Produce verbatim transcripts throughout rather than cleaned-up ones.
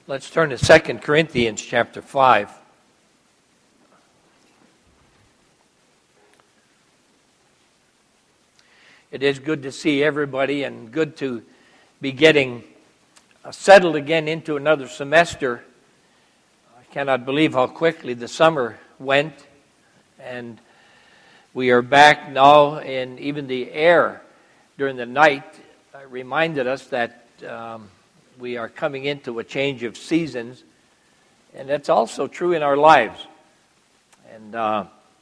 Let's turn to Second Corinthians chapter five. It is good to see everybody and good to be getting settled again into another semester. I cannot believe how quickly the summer went, and we are back now, and even the air during the night reminded us that um, we are coming into a change of seasons, and that's also true in our lives. And uh,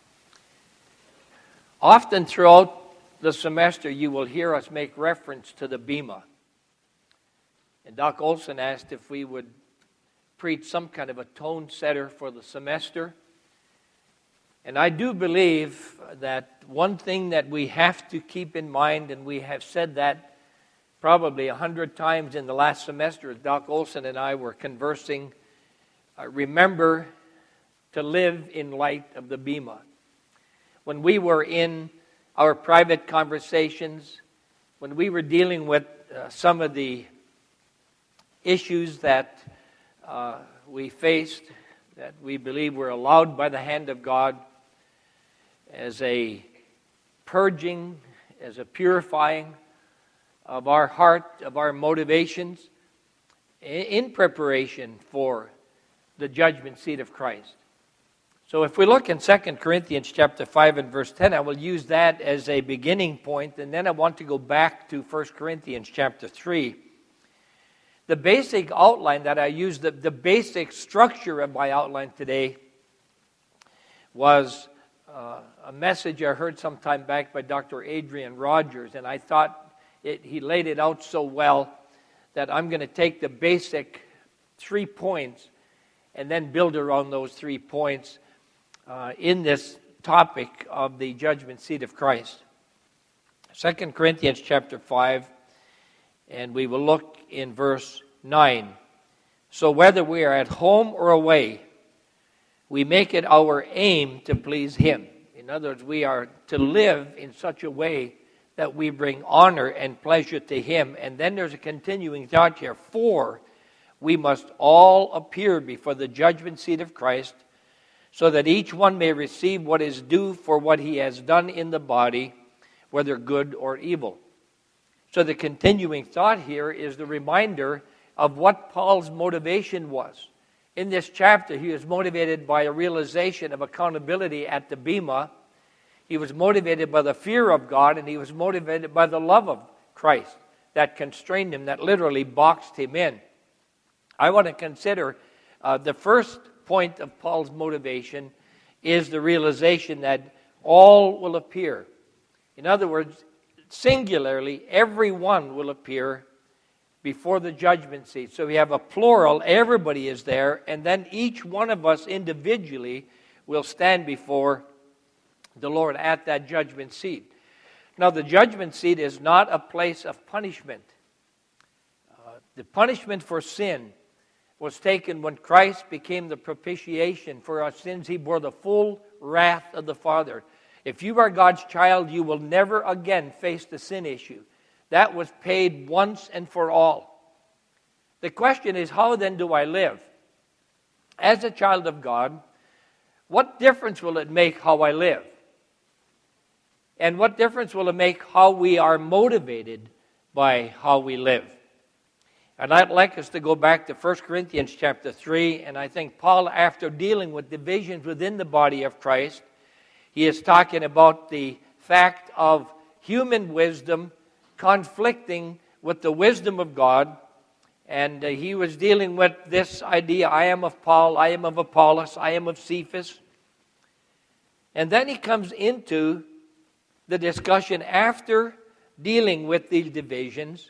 often throughout the semester, you will hear us make reference to the Bema. And Doc Olson asked if we would preach some kind of a tone setter for the semester. And I do believe that one thing that we have to keep in mind, and we have said that probably a hundred times in the last semester as Doc Olson and I were conversing, uh, remember to live in light of the Bema. When we were in our private conversations, when we were dealing with uh, some of the issues that uh, we faced, that we believe were allowed by the hand of God as a purging, as a purifying of our heart, of our motivations, in preparation for the judgment seat of Christ. So if we look in Second Corinthians chapter five and verse ten, I will use that as a beginning point, and then I want to go back to First Corinthians chapter three. The basic outline that I used, the, the basic structure of my outline today was uh, a message I heard some time back by Doctor Adrian Rogers, and I thought It, he laid it out so well that I'm going to take the basic three points and then build around those three points uh, in this topic of the judgment seat of Christ. Second Corinthians chapter five, and we will look in verse nine. So whether we are at home or away, we make it our aim to please Him. In other words, we are to live in such a way that we bring honor and pleasure to Him. And then there's a continuing thought here. For we must all appear before the judgment seat of Christ, so that each one may receive what is due for what he has done in the body, whether good or evil. So the continuing thought here is the reminder of what Paul's motivation was. In this chapter, he was motivated by a realization of accountability at the Bema. He was motivated by the fear of God, and he was motivated by the love of Christ that constrained him, that literally boxed him in. I want to consider uh, the first point of Paul's motivation is the realization that all will appear. In other words, singularly, everyone will appear before the judgment seat. So we have a plural, everybody is there, and then each one of us individually will stand before the Lord at that judgment seat. Now, the judgment seat is not a place of punishment. Uh, the punishment for sin was taken when Christ became the propitiation for our sins. He bore the full wrath of the Father. If you are God's child, you will never again face the sin issue. That was paid once and for all. The question is, how then do I live? As a child of God, what difference will it make how I live? And what difference will it make how we are motivated by how we live? And I'd like us to go back to First Corinthians chapter three, and I think Paul, after dealing with divisions within the body of Christ, he is talking about the fact of human wisdom conflicting with the wisdom of God, and uh, he was dealing with this idea, I am of Paul, I am of Apollos, I am of Cephas. And then he comes into the discussion after dealing with these divisions.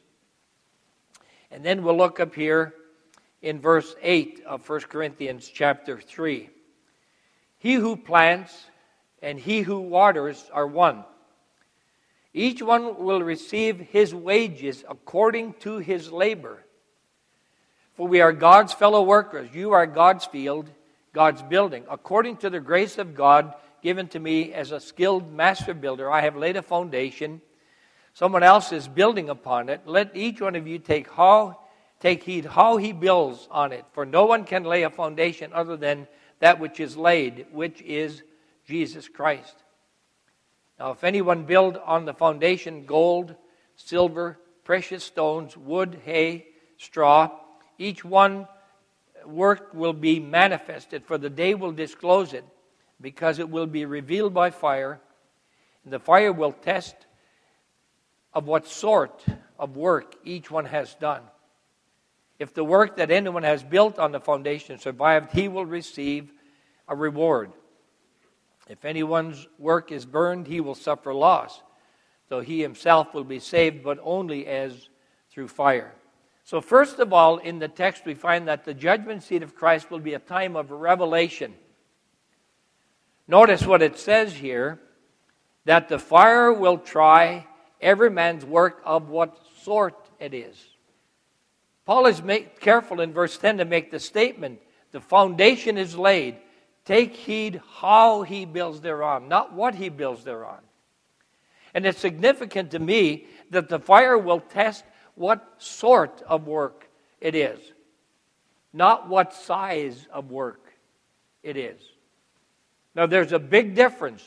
And then we'll look up here in verse eight of First Corinthians chapter three. He who plants and he who waters are one. Each one will receive his wages according to his labor. For we are God's fellow workers. You are God's field, God's building. According to the grace of God given to me as a skilled master builder, I have laid a foundation. Someone else is building upon it. Let each one of you take how take heed how he builds on it. For no one can lay a foundation other than that which is laid, which is Jesus Christ. Now, if anyone build on the foundation gold, silver, precious stones, wood, hay, straw, each one work will be manifested, for the day will disclose it, because it will be revealed by fire. And the fire will test of what sort of work each one has done. If the work that anyone has built on the foundation survived, he will receive a reward. If anyone's work is burned, he will suffer loss, though he himself will be saved, but only as through fire. So first of all, in the text we find that the judgment seat of Christ will be a time of revelation. Notice what it says here, that the fire will try every man's work of what sort it is. Paul is make, careful in verse ten to make the statement, the foundation is laid. Take heed how he builds thereon, not what he builds thereon. And it's significant to me that the fire will test what sort of work it is, not what size of work it is. Now there's a big difference.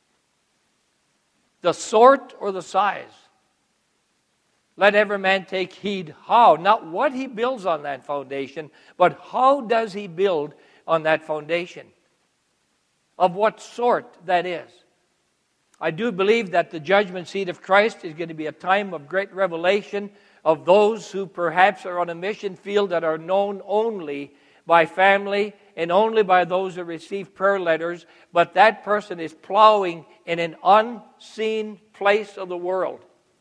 The sort or the size. Let every man take heed how, not what he builds on that foundation, but how does he build on that foundation? Of what sort that is. I do believe that the judgment seat of Christ is going to be a time of great revelation of those who perhaps are on a mission field that are known only by family and only by those who receive prayer letters, but that person is plowing in an unseen place of the world.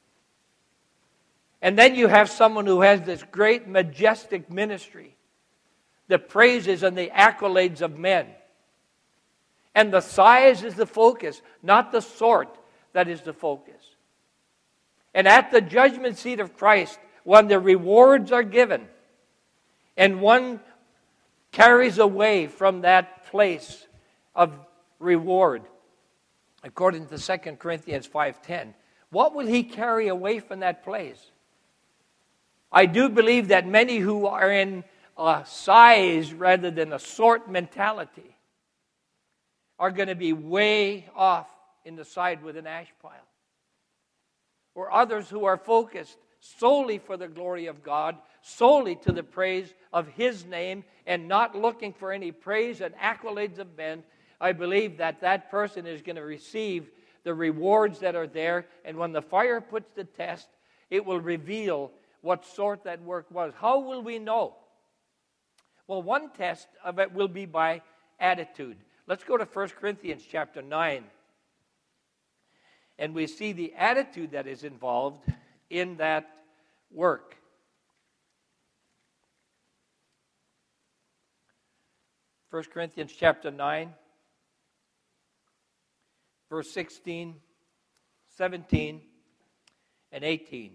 And then you have someone who has this great, majestic ministry, the praises and the accolades of men. And the size is the focus, not the sort that is the focus. And at the judgment seat of Christ, when the rewards are given, and one carries away from that place of reward, according to Second Corinthians five ten, what will he carry away from that place? I do believe that many who are in a size rather than a sort mentality are going to be way off in the side with an ash pile. Or others who are focused solely for the glory of God, solely to the praise of His name, and not looking for any praise and accolades of men, I believe that that person is going to receive the rewards that are there, and when the fire puts the test, it will reveal what sort that work was. How will we know? Well, one test of it will be by attitude. Let's go to First Corinthians chapter nine. And we see the attitude that is involved in that work. First Corinthians chapter nine, verse sixteen, seventeen, and eighteen.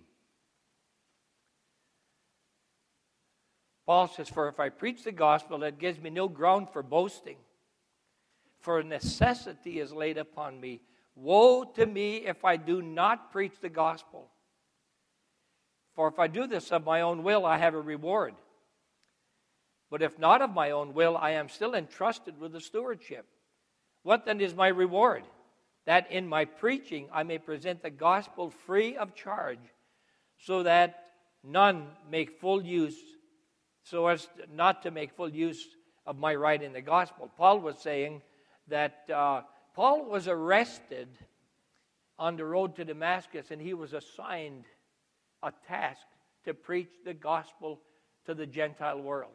Paul says, "For if I preach the gospel, that gives me no ground for boasting. For necessity is laid upon me. Woe to me if I do not preach the gospel. For if I do this of my own will, I have a reward. But if not of my own will, I am still entrusted with the stewardship. What then is my reward? That in my preaching I may present the gospel free of charge, so that none make full use, so as not to make full use of my right in the gospel." Paul was saying that uh, Paul was arrested on the road to Damascus, and he was assigned a task to preach the gospel to the Gentile world.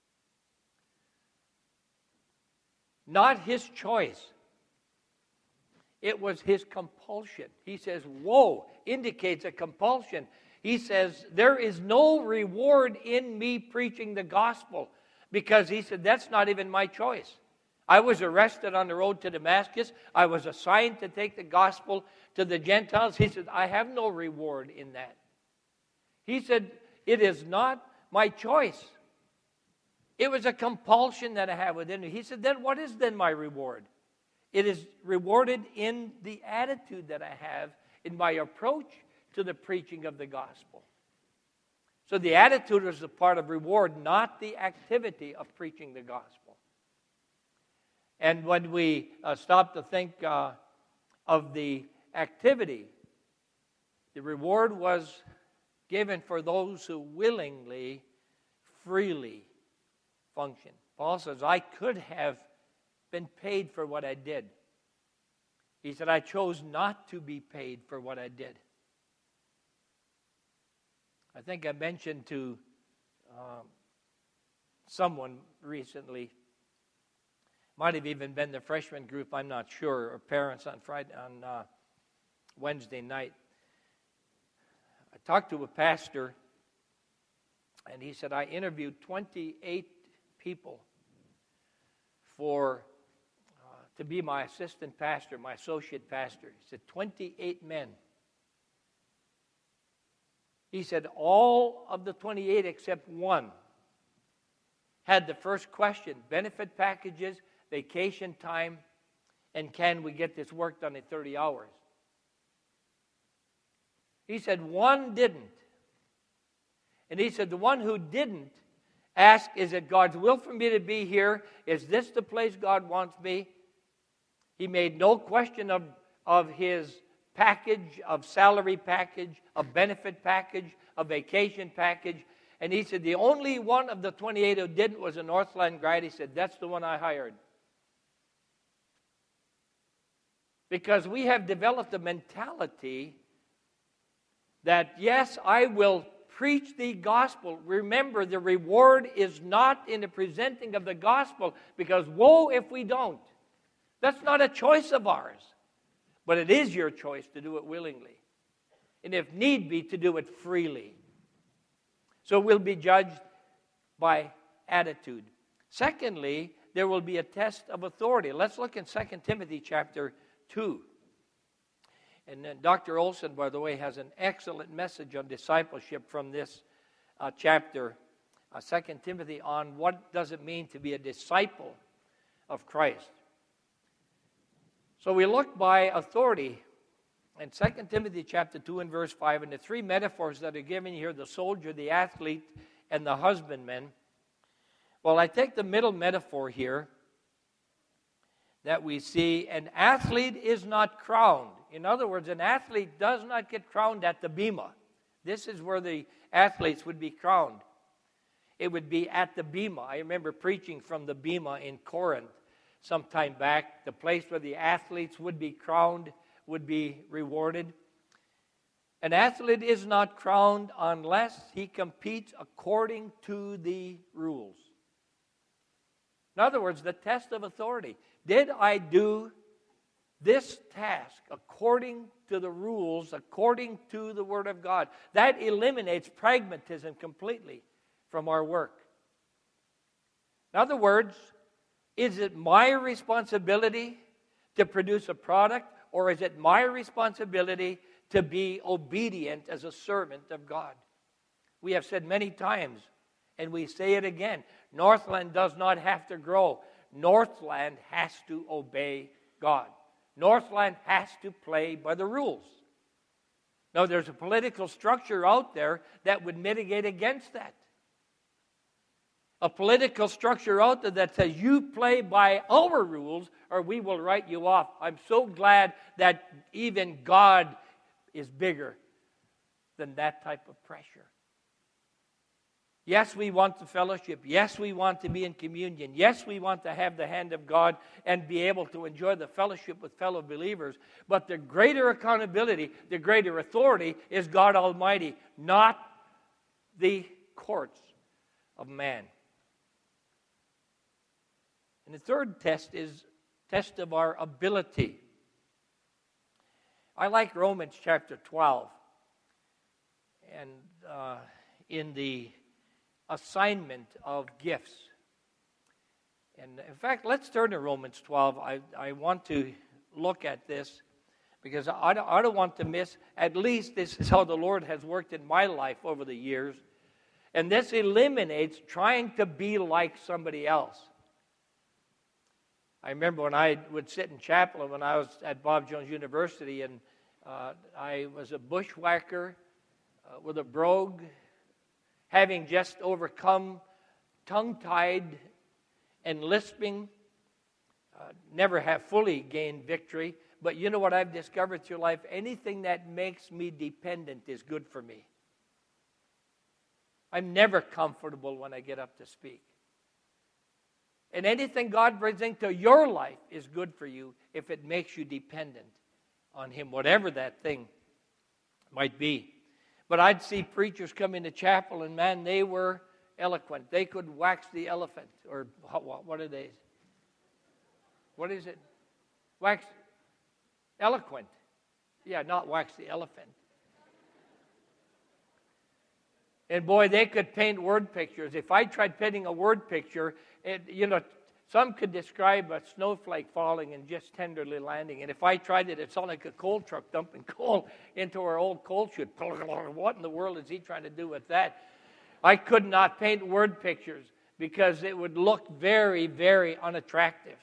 Not his choice. It was his compulsion. He says, woe indicates a compulsion. He says, there is no reward in me preaching the gospel, because he said, that's not even my choice. I was arrested on the road to Damascus. I was assigned to take the gospel to the Gentiles. He said, I have no reward in that. He said, it is not my choice. It was a compulsion that I have within me. He said, then what is then my reward? It is rewarded in the attitude that I have in my approach to the preaching of the gospel. So the attitude is a part of reward, not the activity of preaching the gospel. And when we uh, stop to think uh, of the activity, the reward was given for those who willingly, freely function. Paul says, I could have been paid for what I did. He said, I chose not to be paid for what I did. I think I mentioned to um, someone recently, might have even been the freshman group, I'm not sure, or parents on Friday, on uh, Wednesday night. I talked to a pastor, and he said, I interviewed twenty-eight people for uh, to be my assistant pastor, my associate pastor. He said, twenty-eight men. He said, all of the twenty-eight except one had the first question, benefit packages, vacation time, and can we get this work done in thirty hours? He said, one didn't. And he said, the one who didn't ask, is it God's will for me to be here? Is this the place God wants me? He made no question of, of his package, of salary package, of benefit package, of vacation package. And he said, the only one of the twenty-eight who didn't was a Northland grad. He said, that's the one I hired. Because we have developed a mentality that, yes, I will preach the gospel. Remember, the reward is not in the presenting of the gospel, because woe if we don't. That's not a choice of ours. But it is your choice to do it willingly. And if need be, to do it freely. So we'll be judged by attitude. Secondly, there will be a test of authority. Let's look in Second Timothy chapter two. And then Doctor Olson, by the way, has an excellent message on discipleship from this uh, chapter, uh, Second Timothy, on what does it mean to be a disciple of Christ. So we look by authority in Second Timothy chapter two and verse five, and the three metaphors that are given here, the soldier, the athlete, and the husbandman. Well, I take the middle metaphor here that we see, an athlete is not crowned. In other words, an athlete does not get crowned at the bema. This is where the athletes would be crowned. It would be at the bema. I remember preaching from the bema in Corinth some time back, the place where the athletes would be crowned, would be rewarded. An athlete is not crowned unless he competes according to the rules. In other words, the test of authority. Did I do this task according to the rules, according to the Word of God? That eliminates pragmatism completely from our work. In other words, is it my responsibility to produce a product, or is it my responsibility to be obedient as a servant of God? We have said many times, and we say it again, Northland does not have to grow. Northland has to obey God. Northland has to play by the rules. Now, there's a political structure out there that would mitigate against that. A political structure out there that says, you play by our rules or we will write you off. I'm so glad that even God is bigger than that type of pressure. Yes, we want the fellowship. Yes, we want to be in communion. Yes, we want to have the hand of God and be able to enjoy the fellowship with fellow believers. But the greater accountability, the greater authority is God Almighty, not the courts of man. And the third test is test of our ability. I like Romans chapter twelve. And uh, in the assignment of gifts. And in fact, let's turn to Romans twelve. I, I want to look at this because I don't, I don't want to miss, at least this is how the Lord has worked in my life over the years. And this eliminates trying to be like somebody else. I remember when I would sit in chapel when I was at Bob Jones University, and uh, I was a bushwhacker uh, with a brogue, having just overcome tongue-tied and lisping, uh, never have fully gained victory. But you know what I've discovered through life? Anything that makes me dependent is good for me. I'm never comfortable when I get up to speak. And anything God brings into your life is good for you if it makes you dependent on Him, whatever that thing might be. But I'd see preachers come into chapel, and man, they were eloquent. They could wax the elephant, or what, what are they? What is it? Wax, eloquent. Yeah, not wax the elephant. And boy, they could paint word pictures. If I tried painting a word picture, it, you know, some could describe a snowflake falling and just tenderly landing. And if I tried it, it sounded like a coal truck dumping coal into our old coal chute. What in the world is he trying to do with that? I could not paint word pictures because it would look very, very unattractive.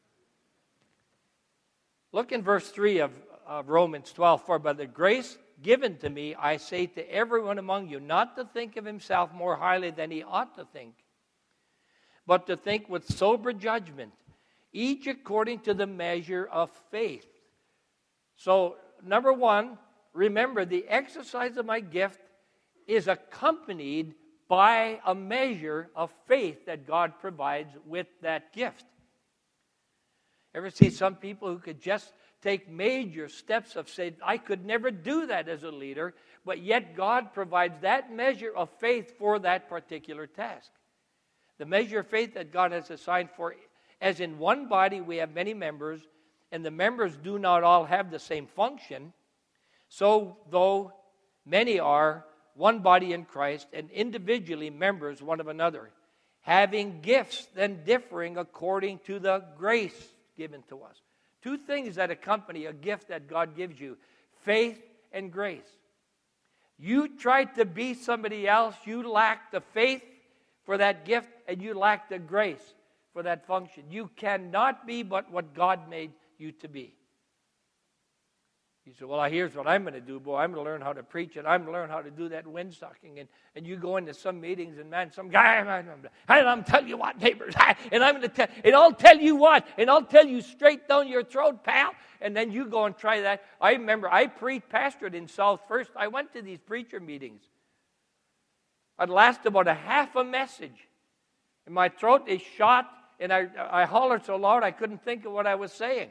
Look in verse three of, of Romans twelve. For by the grace given to me, I say to everyone among you, not to think of himself more highly than he ought to think, but to think with sober judgment, each according to the measure of faith. So, number one, remember the exercise of my gift is accompanied by a measure of faith that God provides with that gift. Ever see some people who could just take major steps of saying, I could never do that as a leader, but yet God provides that measure of faith for that particular task. The measure of faith that God has assigned for, as in one body we have many members, and the members do not all have the same function, so though many are one body in Christ, and individually members one of another, having gifts then differing according to the grace given to us. Two things that accompany a gift that God gives you: faith and grace. You try to be somebody else, you lack the faith for that gift, and you lack the grace for that function. You cannot be but what God made you to be. You say, well, here's what I'm going to do, boy. I'm going to learn how to preach, and I'm going to learn how to do that windsucking. And, and you go into some meetings, and man, some guy, and I'm telling you what, neighbors, and I'm going to tell, and I'll tell you what, and I'll tell you straight down your throat, pal. And then you go and try that. I remember I pre-pastored in South First. I went to these preacher meetings. I'd last about a half a message, and my throat is shot, and I, I hollered so loud I couldn't think of what I was saying.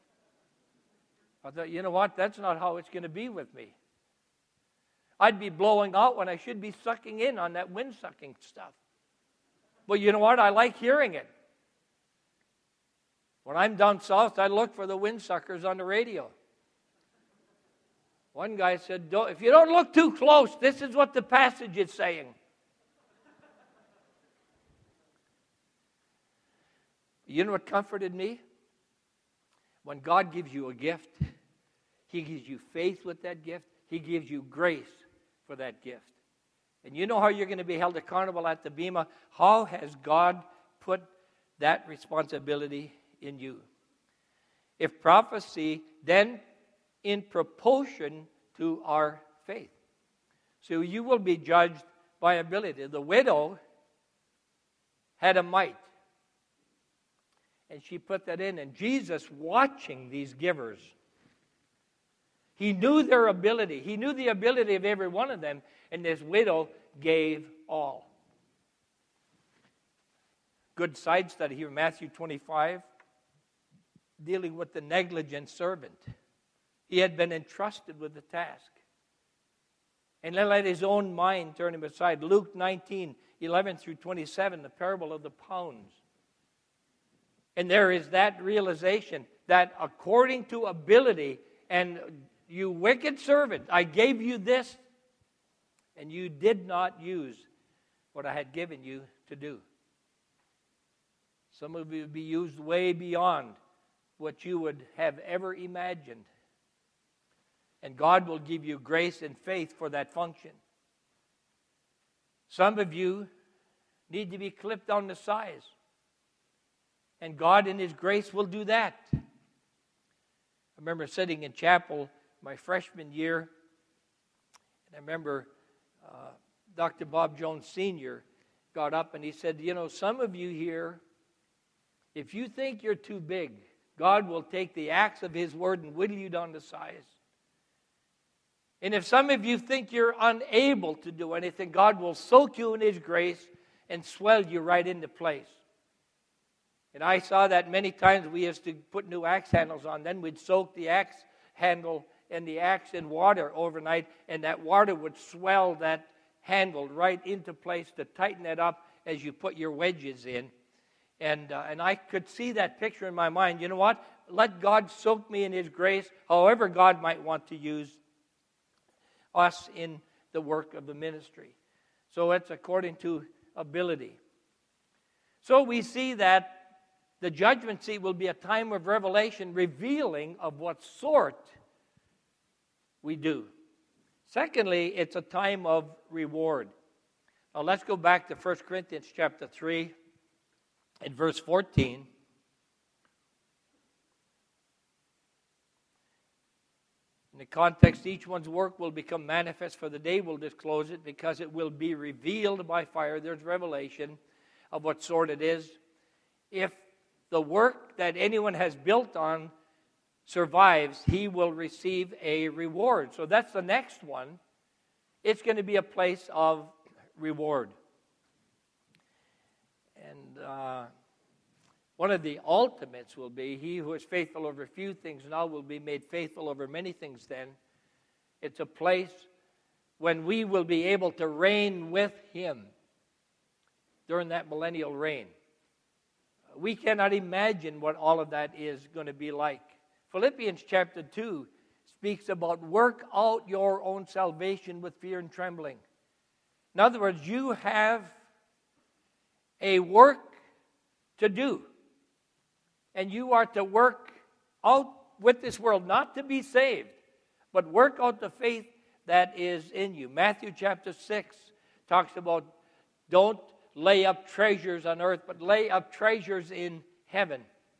I thought, you know what? That's not how it's going to be with me. I'd be blowing out when I should be sucking in on that wind-sucking stuff. But you know what? I like hearing it. When I'm down south, I look for the windsuckers on the radio. One guy said, don't, if you don't look too close, this is what the passage is saying. You know what comforted me? When God gives you a gift, He gives you faith with that gift. He gives you grace for that gift. And you know how you're going to be held accountable at the Bema? How has God put that responsibility in you? If prophecy, then in proportion to our faith. So you will be judged by ability. The widow had a mite. And she put that in. And Jesus, watching these givers, He knew their ability. He knew the ability of every one of them. And this widow gave all. Good side study here, Matthew twenty-five, dealing with the negligent servant. He had been entrusted with the task, and let his own mind turn him aside. Luke nineteen, eleven through twenty-seven, the parable of the pounds. And there is that realization that according to ability, and you wicked servant, I gave you this, and you did not use what I had given you to do. Some of you would be used way beyond what you would have ever imagined. And God will give you grace and faith for that function. Some of you need to be clipped on the size. And God in His grace will do that. I remember sitting in chapel my freshman year, and I remember uh, Doctor Bob Jones Senior got up and he said, you know, some of you here, if you think you're too big, God will take the axe of His Word and whittle you down to size. And if some of you think you're unable to do anything, God will soak you in His grace and swell you right into place. And I saw that many times. We used to put new axe handles on. Then we'd soak the axe handle and the axe in water overnight, and that water would swell that handle right into place to tighten it up as you put your wedges in. And, uh, and I could see that picture in my mind. You know what? Let God soak me in His grace, however God might want to use us in the work of the ministry. So it's according to ability. So we see that the judgment seat will be a time of revelation, revealing of what sort we do. Secondly, it's a time of reward. Now let's go back to First Corinthians chapter three and verse fourteen. In the context, each one's work will become manifest, for the day will disclose it, because it will be revealed by fire. There's revelation of what sort it is. If the work that anyone has built on survives, he will receive a reward. So that's the next one. It's going to be a place of reward. And uh, one of the ultimates will be, he who is faithful over few things now will be made faithful over many things then. It's a place when we will be able to reign with Him during that millennial reign. We cannot imagine what all of that is going to be like. Philippians chapter two speaks about work out your own salvation with fear and trembling. In other words, you have a work to do. And you are to work out with this world, not to be saved, but work out the faith that is in you. Matthew chapter six talks about don't lay up treasures on earth, but lay up treasures in heaven,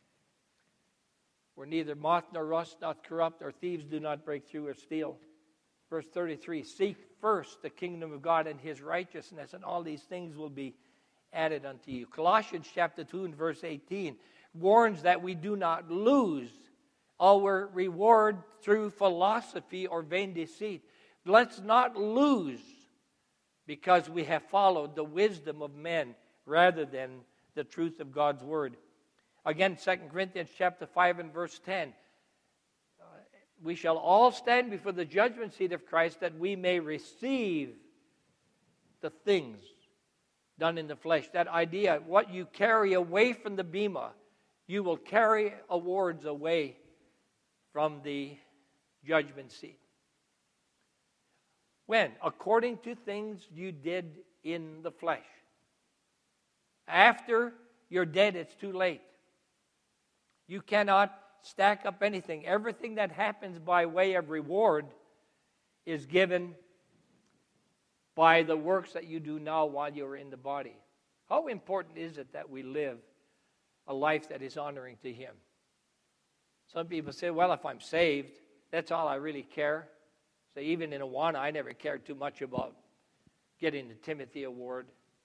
where neither moth nor rust doth corrupt, or thieves do not break through or steal. Verse thirty-three, seek first the kingdom of God and His righteousness, and all these things will be added unto you. Colossians chapter two and verse eighteen warns that we do not lose our reward through philosophy or vain deceit. Let's not lose because we have followed the wisdom of men rather than the truth of God's word. Again, Second Corinthians chapter five and verse ten. Uh, we shall all stand before the judgment seat of Christ, that we may receive the things done in the flesh. That idea, what you carry away from the bema, you will carry awards away from the judgment seat. When? According to things you did in the flesh. After you're dead, it's too late. You cannot stack up anything. Everything that happens by way of reward is given by the works that you do now while you're in the body. How important is it that we live a life that is honoring to Him? Some people say, well, if I'm saved, that's all I really care. So even in Awana, I never cared too much about getting the Timothy Award.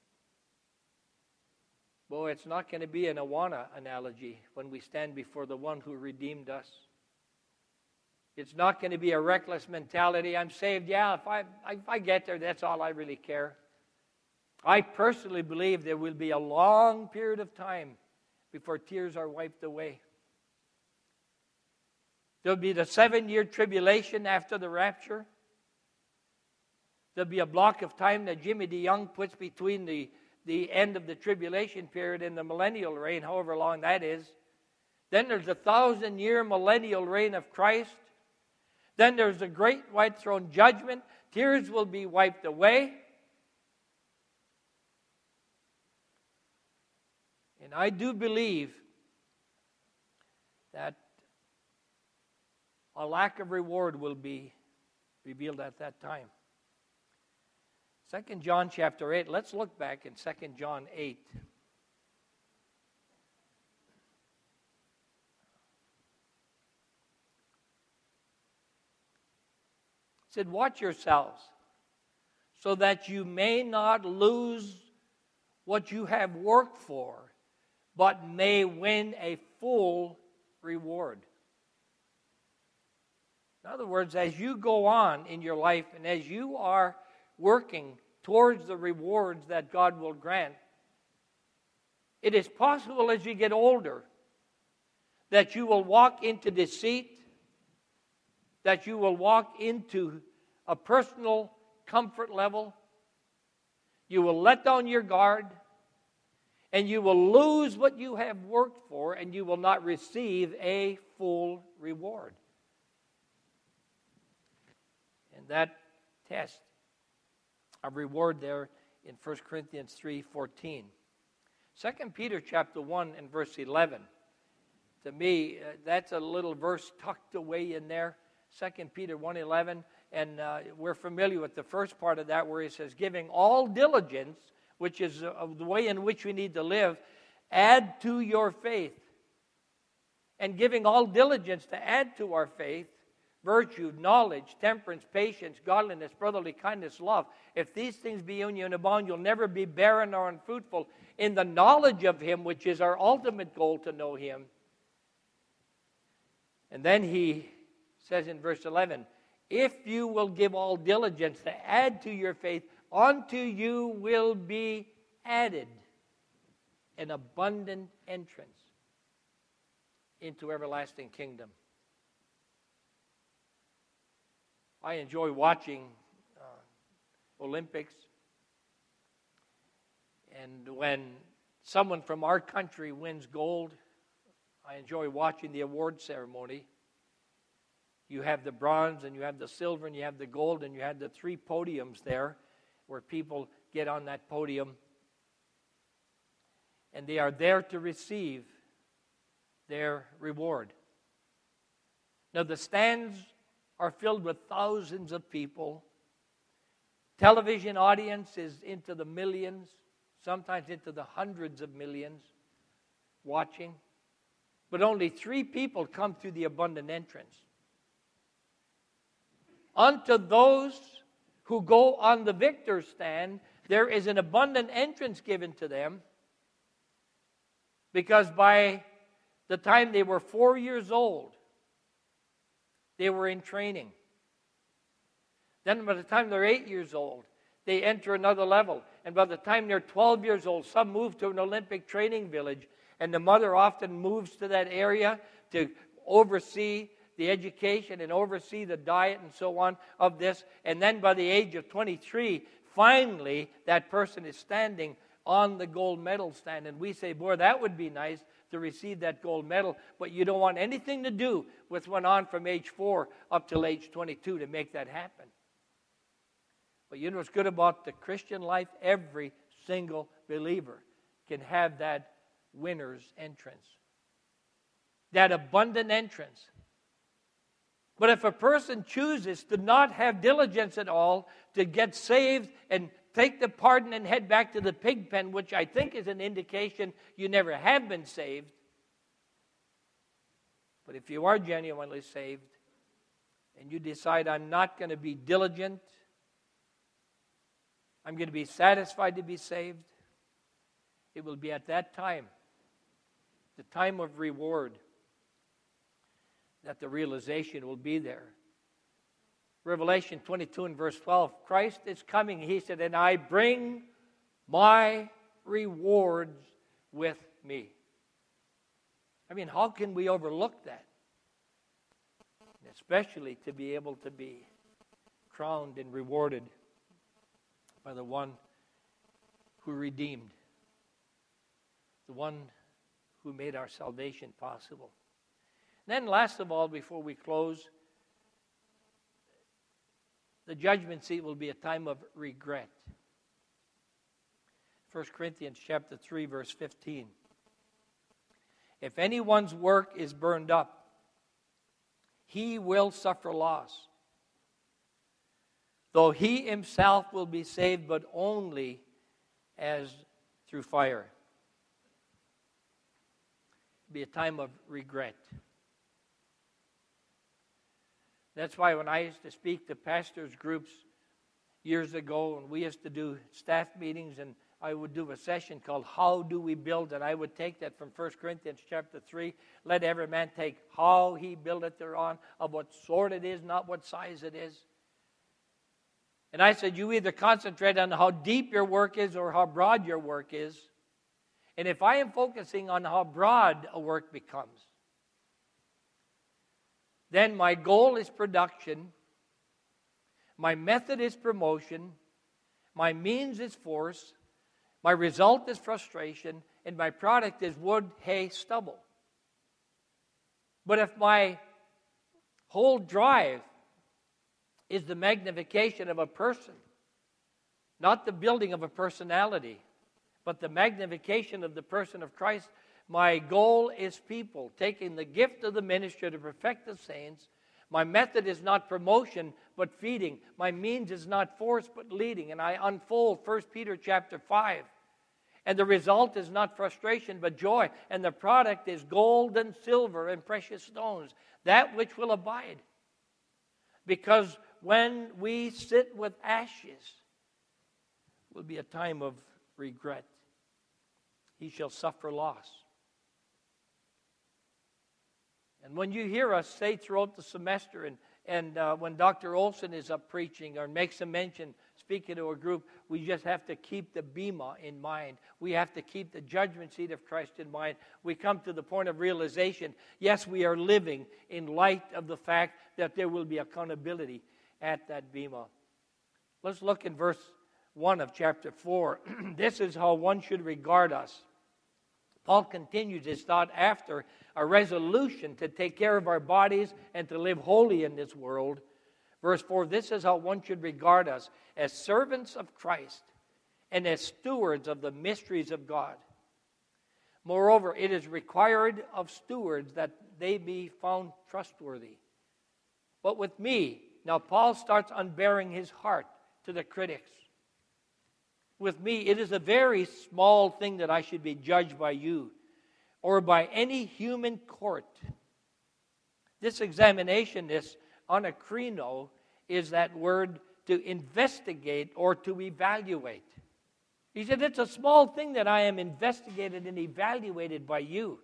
Boy, it's not going to be an Awana analogy when we stand before the one who redeemed us. It's not going to be a reckless mentality. I'm saved, yeah, if I, if I get there, that's all I really care. I personally believe there will be a long period of time before tears are wiped away. There'll be the seven-year tribulation after the rapture. There'll be a block of time that Jimmy DeYoung puts between the, the end of the tribulation period and the millennial reign, however long that is. Then there's the thousand-year millennial reign of Christ. Then there's the great white throne judgment. Tears will be wiped away. And I do believe that a lack of reward will be revealed at that time. Second John chapter eight. Let's look back in Second John eight. It said, watch yourselves, so that you may not lose what you have worked for, but may win a full reward. In other words, as you go on in your life and as you are working towards the rewards that God will grant, it is possible as you get older that you will walk into deceit, that you will walk into a personal comfort level, you will let down your guard, and you will lose what you have worked for, and you will not receive a full reward. And that test of reward there in First Corinthians three fourteen. Second Peter chapter one and verse eleven. To me, uh, that's a little verse tucked away in there. Second Peter one eleven. And uh, we're familiar with the first part of that where he says, giving all diligence, which is uh, the way in which we need to live, add to your faith. And giving all diligence to add to our faith, virtue, knowledge, temperance, patience, godliness, brotherly kindness, love. If these things be in you and abound, you'll never be barren or unfruitful in the knowledge of Him, which is our ultimate goal, to know Him. And then he says in verse eleven, if you will give all diligence to add to your faith, unto you will be added an abundant entrance into everlasting kingdom. I enjoy watching uh, Olympics. And when someone from our country wins gold, I enjoy watching the award ceremony. You have the bronze, and you have the silver, and you have the gold, and you have the three podiums there where people get on that podium. And they are there to receive their reward. Now, the stands are filled with thousands of people. Television audience is into the millions, sometimes into the hundreds of millions watching. But only three people come through the abundant entrance. Unto those who go on the victor's stand, there is an abundant entrance given to them, because by the time they were four years old, they were in training. Then by the time they're eight years old, they enter another level. And by the time they're twelve years old, some move to an Olympic training village, and the mother often moves to that area to oversee the education and oversee the diet and so on of this. And then by the age of twenty-three, finally, that person is standing on the gold medal stand. And we say, boy, that would be nice to receive that gold medal, but you don't want anything to do with what went on from age four up till age twenty-two to make that happen. But you know what's good about the Christian life? Every single believer can have that winner's entrance, that abundant entrance. But if a person chooses to not have diligence at all, to get saved and take the pardon and head back to the pig pen, which I think is an indication you never have been saved. But if you are genuinely saved and you decide, I'm not going to be diligent, I'm going to be satisfied to be saved, it will be at that time, the time of reward, that the realization will be there. Revelation twenty-two and verse twelve, Christ is coming, he said, and I bring my rewards with me. I mean, how can we overlook that? Especially to be able to be crowned and rewarded by the one who redeemed, the one who made our salvation possible. Then last of all, before we close, the judgment seat will be a time of regret. First Corinthians chapter three, verse fifteen. If anyone's work is burned up, he will suffer loss, though he himself will be saved, but only as through fire. It'll be a time of regret. That's why when I used to speak to pastors' groups years ago, and we used to do staff meetings, and I would do a session called How Do We Build? And I would take that from First Corinthians chapter three. Let every man take how he buildeth thereon, of what sort it is, not what size it is. And I said, you either concentrate on how deep your work is or how broad your work is. And if I am focusing on how broad a work becomes, then my goal is production, my method is promotion, my means is force, my result is frustration, and my product is wood, hay, stubble. But if my whole drive is the magnification of a person, not the building of a personality, but the magnification of the person of Christ, my goal is people, taking the gift of the ministry to perfect the saints. My method is not promotion, but feeding. My means is not force, but leading. And I unfold First Peter chapter five. And the result is not frustration, but joy. And the product is gold and silver and precious stones, that which will abide. Because when we sit with ashes, will be a time of regret. He shall suffer loss. And when you hear us say throughout the semester, and, and uh, when Doctor Olson is up preaching or makes a mention, speaking to a group, we just have to keep the bema in mind. We have to keep the judgment seat of Christ in mind. We come to the point of realization, yes, we are living in light of the fact that there will be accountability at that bema. Let's look in verse one of chapter four. This is how one should regard us. Paul continues his thought after a resolution to take care of our bodies and to live holy in this world. Verse four, this is how one should regard us, as servants of Christ and as stewards of the mysteries of God. Moreover, it is required of stewards that they be found trustworthy. But with me, now Paul starts unbearing his heart to the critics. With me, it is a very small thing that I should be judged by you or by any human court. This examination, this anakrino, is that word to investigate or to evaluate. He said, it's a small thing that I am investigated and evaluated by you.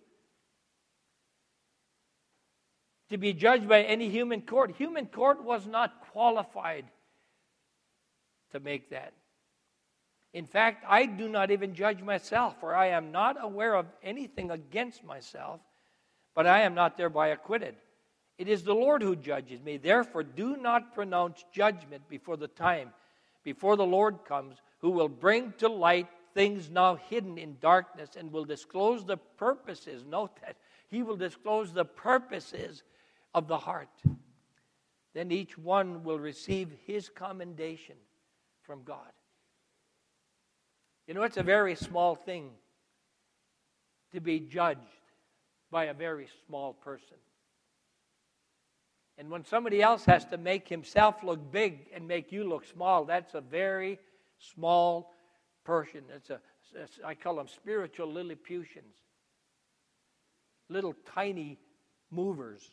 To be judged by any human court. Human court was not qualified to make that. In fact, I do not even judge myself, for I am not aware of anything against myself, but I am not thereby acquitted. It is the Lord who judges me. Therefore, do not pronounce judgment before the time, before the Lord comes, who will bring to light things now hidden in darkness and will disclose the purposes. Note that. He will disclose the purposes of the heart. Then each one will receive his commendation from God. You know, it's a very small thing to be judged by a very small person. And when somebody else has to make himself look big and make you look small, that's a very small person. It's a, it's, I call them spiritual Lilliputians. Little tiny movers.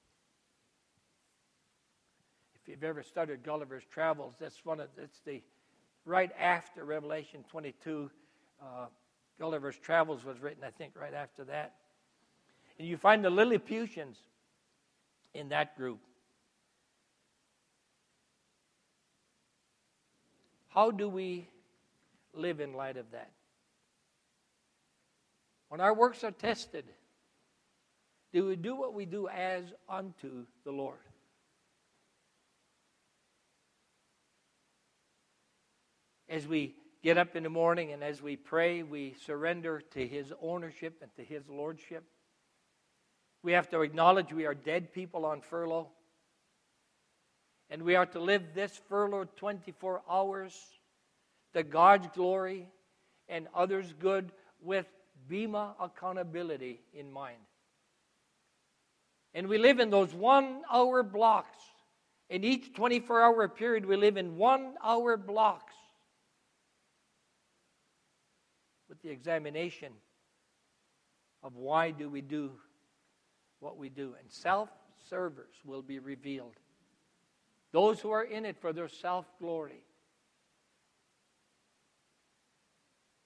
If you've ever studied Gulliver's Travels, that's one of, it's the, right after Revelation twenty-two, uh, Gulliver's Travels was written, I think, right after that. And you find the Lilliputians in that group. How do we live in light of that? When our works are tested, do we do what we do as unto the Lord? As we get up in the morning and as we pray, we surrender to His ownership and to His lordship. We have to acknowledge we are dead people on furlough. And we are to live this furlough twenty-four hours to God's glory and others' good with bema accountability in mind. And we live in those one-hour blocks. In each twenty-four hour period, we live in one-hour blocks with the examination of why do we do what we do. And self-servers will be revealed. Those who are in it for their self-glory.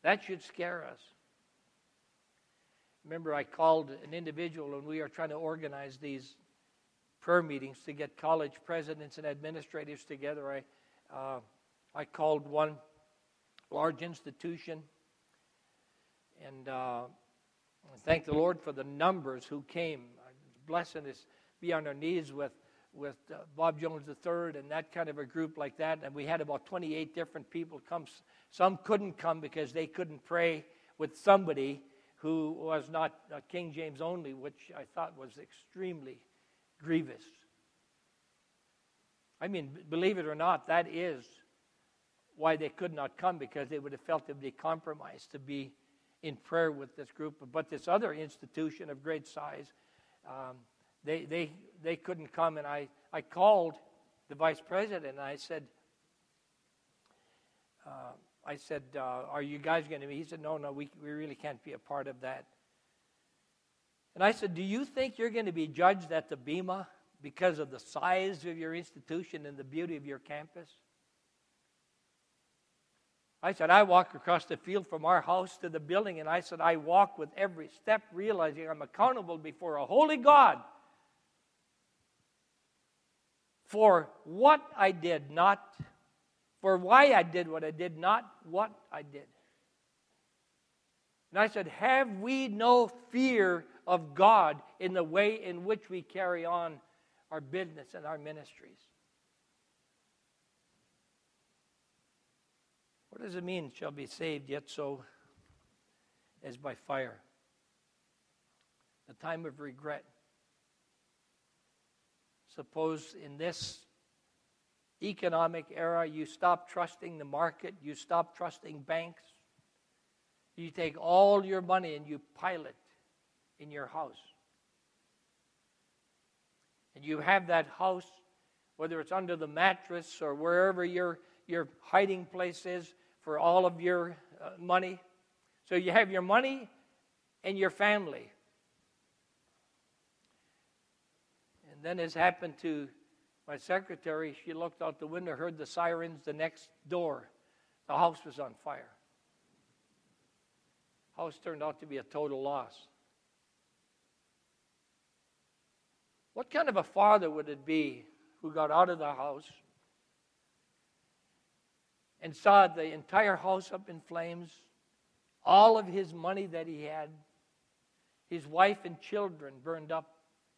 That should scare us. Remember, I called an individual when we were trying to organize these prayer meetings to get college presidents and administrators together. I, uh, I called one large institution, and uh, thank the Lord for the numbers who came. Blessing us be on our knees with with uh, Bob Jones the third and that kind of a group like that. And we had about twenty-eight different people come. Some couldn't come because they couldn't pray with somebody who was not uh, King James only, which I thought was extremely grievous. I mean, believe it or not, that is why they could not come, because they would have felt it would be compromised to be in prayer with this group. But this other institution of great size, um, They they they couldn't come, and I, I called the vice president, and I said, uh, I said, uh, are you guys going to be? He said, no, no, we we really can't be a part of that. And I said, do you think you're going to be judged at the Bema because of the size of your institution and the beauty of your campus? I said, I walk across the field from our house to the building, and I said, I walk with every step, realizing I'm accountable before a holy God for what I did not, for why I did what I did, not what I did. And I said, have we no fear of God in the way in which we carry on our business and our ministries? What does it mean, shall be saved, yet so as by fire? The time of regret. Suppose in this economic era you stop trusting the market, you stop trusting banks, you take all your money and you pile it in your house. And you have that house, whether it's under the mattress or wherever your, your hiding place is for all of your uh, money. So you have your money and your family. And then as happened to my secretary, she looked out the window, heard the sirens, the next door. The house was on fire. House turned out to be a total loss. What kind of a father would it be who got out of the house and saw the entire house up in flames, all of his money that he had, his wife and children burned up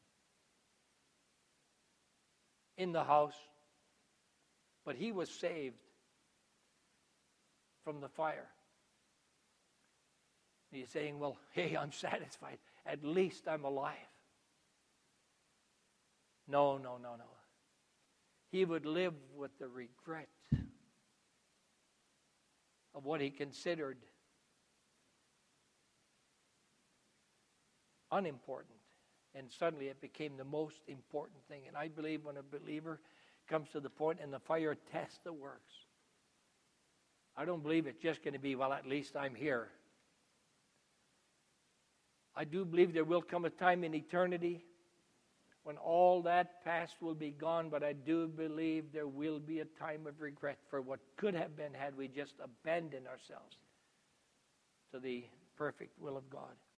in the house, but he was saved from the fire? And he's saying, well, hey, I'm satisfied. At least I'm alive. No, no, no, no. He would live with the regret of what he considered unimportant. And suddenly it became the most important thing. And I believe when a believer comes to the point and the fire tests the works, I don't believe it's just going to be, well, at least I'm here. I do believe there will come a time in eternity when all that past will be gone, but I do believe there will be a time of regret for what could have been had we just abandoned ourselves to the perfect will of God.